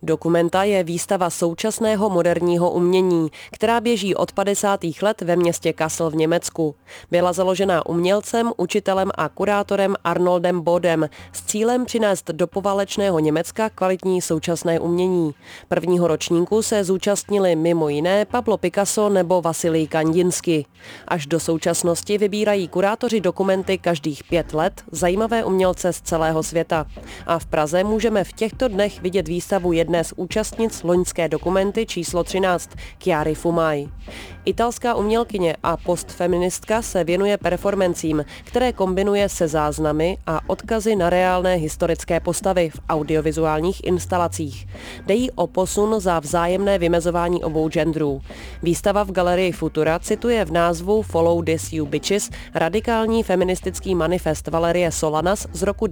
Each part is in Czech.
Dokumenta je výstava současného moderního umění, která běží od 50. let ve městě Kassel v Německu. Byla založena umělcem, učitelem a kurátorem Arnoldem Bodem s cílem přinést do poválečného Německa kvalitní současné umění. Prvního ročníku se zúčastnili mimo jiné Pablo Picasso nebo Vasilij Kandinsky. Až do současnosti vybírají kurátoři dokumenty každých 5 let zajímavé umělce z celého světa. A v Praze můžeme v těchto dnech vidět výstavu jedné z účastnic loňské dokumenty číslo 13, Chiary Fumai. Italská umělkyně a postfeministka se věnuje performancím, které kombinuje se záznamy a odkazy na reálné historické postavy v audiovizuálních instalacích. Jde jí o posun za vzájemné vymezování obou genderů. Výstava v galerii Futura cituje v názvu Follow This You Bitches radikální feministický manifest Valerie Solanas z roku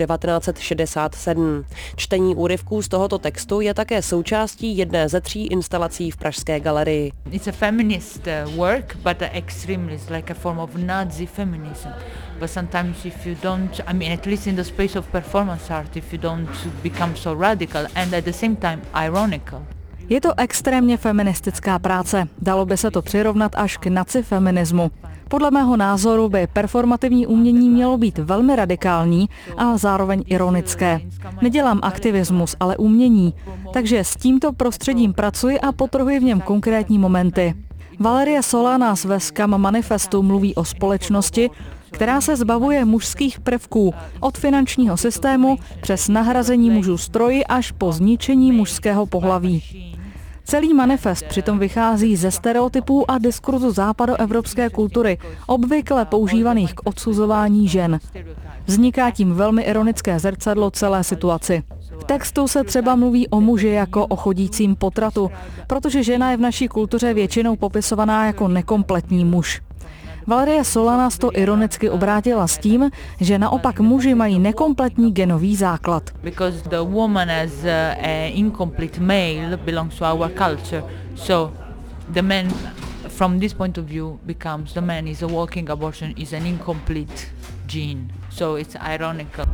1967. Čtení úryvků z tohoto textu je také součástí jedné ze 3 instalací v pražské galerii. It's a feminist work, but extremely is like a form of Nazi feminism. But sometimes if you don't, I mean, at least in the space of performance art, if you don't become so radical and at the same time ironical. Je to extrémně feministická práce. Dalo by se to přirovnat až k nacifeminismu. Podle mého názoru by performativní umění mělo být velmi radikální a zároveň ironické. Nedělám aktivismus, ale umění, takže s tímto prostředím pracuji a podtrhuji v něm konkrétní momenty. Valerie Solanas ve Scam manifestu mluví o společnosti, která se zbavuje mužských prvků, od finančního systému přes nahrazení mužů stroji až po zničení mužského pohlaví. Celý manifest přitom vychází ze stereotypů a diskurzu západoevropské kultury, obvykle používaných k odsuzování žen. Vzniká tím velmi ironické zrcadlo celé situaci. V textu se třeba mluví o muži jako o chodícím potratu, protože žena je v naší kultuře většinou popisovaná jako nekompletní muž. Valerie Solanas to ironicky obrátila s tím, že naopak muži mají nekompletní genový základ. Because the woman as an incomplete male belongs to our culture, so the man from this point of view becomes the man is a walking abortion, is an incomplete gene, so it's ironical.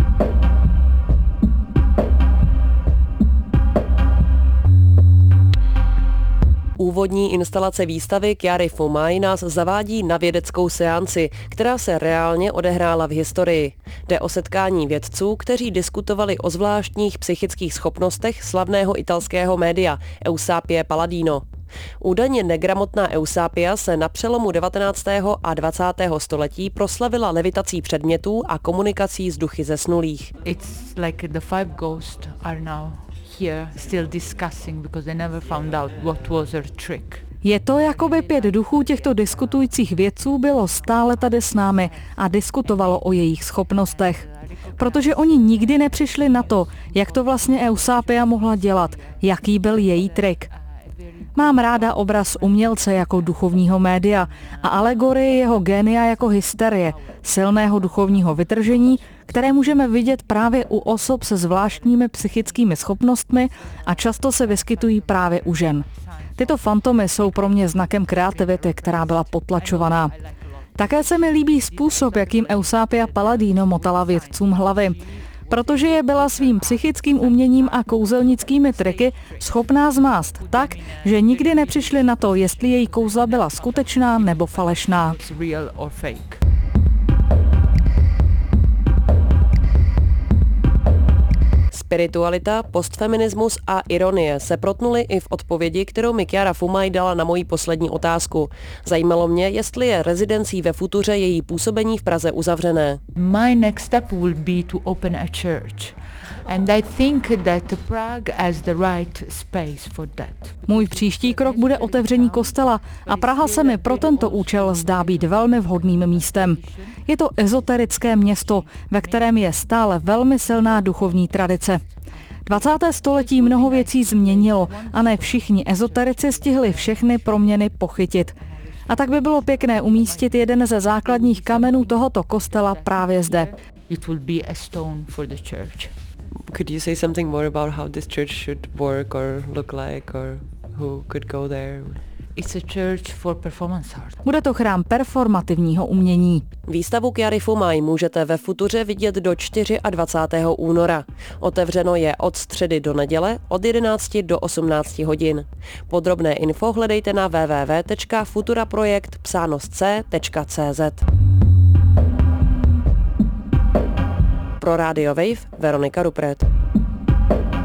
Úvodní instalace výstavy Chiary Fumai nás zavádí na vědeckou seanci, která se reálně odehrála v historii. Jde o setkání vědců, kteří diskutovali o zvláštních psychických schopnostech slavného italského média Eusapie Palladino. Údajně negramotná Eusapia se na přelomu 19. a 20. století proslavila levitací předmětů a komunikací s duchy zesnulých. It's like the 5 ghosts are now here still discussing because they never found out what was her trick. Je to, jako by 5 duchů těchto diskutujících vědců bylo stále tady s námi a diskutovalo o jejich schopnostech. Protože oni nikdy nepřišli na to, jak to vlastně Eusapia mohla dělat, jaký byl její trik. Mám ráda obraz umělce jako duchovního média a alegorii jeho génia jako hysterie, silného duchovního vytržení, které můžeme vidět právě u osob se zvláštními psychickými schopnostmi a často se vyskytují právě u žen. Tyto fantomy jsou pro mě znakem kreativity, která byla potlačovaná. Také se mi líbí způsob, jakým Eusapia Palladino motala vědcům hlavy, protože je byla svým psychickým uměním a kouzelnickými triky schopná zmást tak, že nikdy nepřišli na to, jestli její kouzla byla skutečná nebo falešná. Spiritualita, postfeminismus a ironie se protnuly i v odpovědi, kterou mi Chiara Fumai dala na moji poslední otázku. Zajímalo mě, jestli je rezidencí ve Futuře její působení v Praze uzavřené. My next step will be to open a church. And I think that Prague has the right space for that. Můj příští krok bude otevření kostela a Praha se mi pro tento účel zdá být velmi vhodným místem. Je to ezoterické město, ve kterém je stále velmi silná duchovní tradice. 20. století mnoho věcí změnilo a ne všichni ezoterici stihli všechny proměny pochytit. A tak by bylo pěkné umístit jeden ze základních kamenů tohoto kostela právě zde. It will be a stone for the church. Could you say something more about how this church should work or look like or who could go there? It's a church for performance art. Bude to chrám performativního umění. Výstavu Chiary Fumaj můžete ve Futuře vidět do 24. února. Otevřeno je od středy do neděle od 11 do 18 hodin. Podrobné info hledejte na www.futuraprojekt.cz. Pro Radio Wave Veronika Rupret.